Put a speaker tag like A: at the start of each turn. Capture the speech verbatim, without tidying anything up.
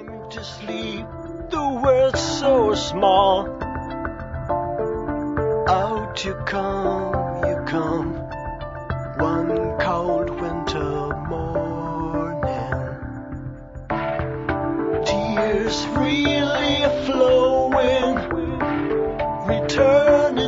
A: Time to sleep, the world's so small. Out you come, you come, one cold winter morning. Tears freely flowing, returning.